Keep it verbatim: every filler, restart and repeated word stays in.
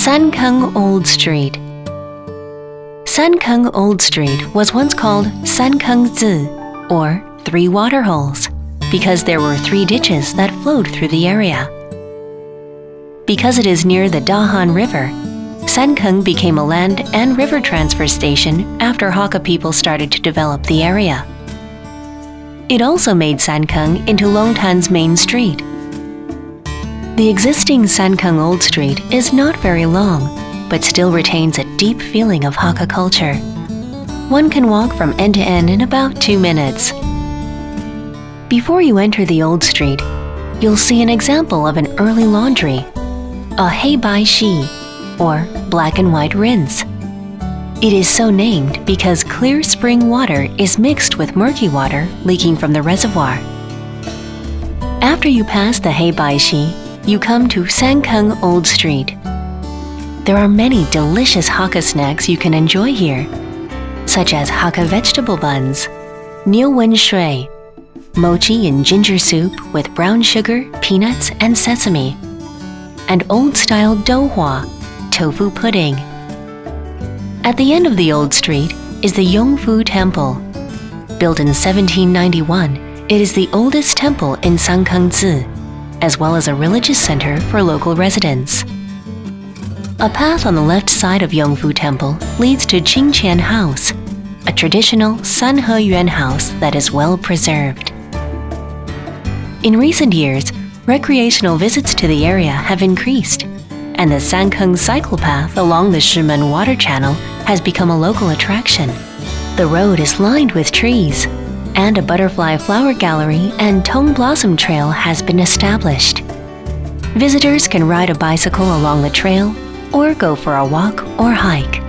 Sankeng Old Street. Sankeng Old Street was once called Sankeng Zi, or Three Water Holes, because there were three ditches that flowed through the area. Because it is near the Dahan River, Sankeng became a land and river transfer station after Hakka people started to develop the area. It also made Sankeng into Longtan's main street. The existing Sankeng Old Street is not very long, but still retains a deep feeling of Hakka culture. One can walk from end to end in about two minutes. Before you enter the old street, you'll see an example of an early laundry, a Heibai Shi, or black and white rinse. It is so named because clear spring water is mixed with murky water leaking from the reservoir. After you pass the Heibai Shi, you come to Sankeng Old Street. There are many delicious Hakka snacks you can enjoy here, such as Hakka vegetable buns, Niu Wen Shui, mochi in ginger soup with brown sugar, peanuts, and sesame, and old-style douhua, tofu pudding. At the end of the old street is the Yongfu Temple. Built in seventeen ninety-one, it is the oldest temple in Sankeng-zi, as well as a religious center for local residents. A path on the left side of Yongfu Temple leads to Qingqian House, a traditional Sanhe Yuan house that is well preserved. In recent years, recreational visits to the area have increased, and the Sankeng cycle path along the Shimen Water Channel has become a local attraction. The road is lined with trees, and a butterfly flower gallery and Tong Blossom Trail has been established. Visitors can ride a bicycle along the trail or go for a walk or hike.